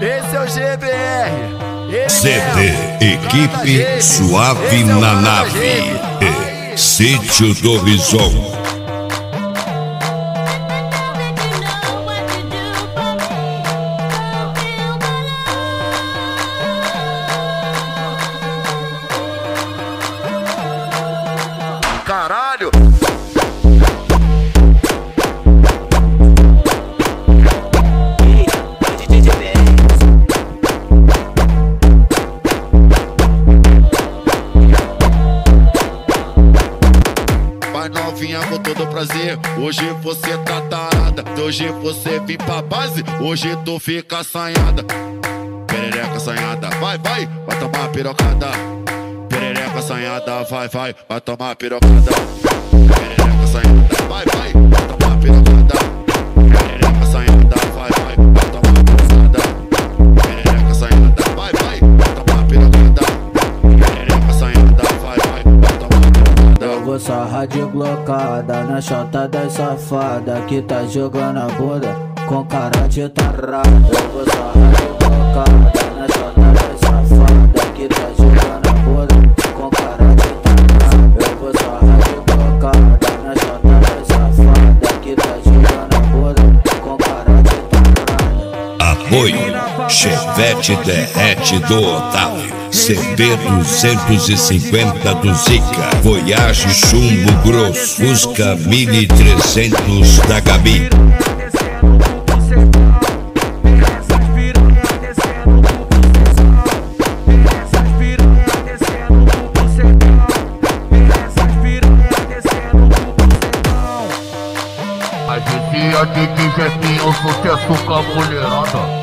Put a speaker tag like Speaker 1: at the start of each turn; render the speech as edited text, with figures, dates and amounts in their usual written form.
Speaker 1: Esse é o GBR.
Speaker 2: CD Equipe Suave na Nave e Sítio do Bison.
Speaker 1: Caralho!
Speaker 3: Vai novinha com todo prazer, hoje você tá tarada. Hoje você vem pra base, hoje tu fica assanhada. Perereca assanhada, vai, vai tomar pirocada. Perereca assanhada, vai tomar pirocada. Perereca assanhada, vai tomar pirocada. Perereca assanhada, vai tomar pirocada. Perereca assanhada, vai tomar pirocada. Perereca assanhada, vai tomar pirocada.
Speaker 4: Eu vou sarrar de blocada na chota das safada que tá jogando a bunda com cara de tarada. Eu vou sarrar de blocada na chota das safada que tá jogando a bunda com cara de tarada. Eu vou sarrar de blocada na chota das safada que tá jogando a bunda com cara de tarada.
Speaker 2: Apoio Chevette Derrete do Otávio, CB 250 do Zica, Voyage Chumbo Grosso, Fusca 1300 da Gabi.
Speaker 5: Agência de Jefinho, sucesso com a mulherada.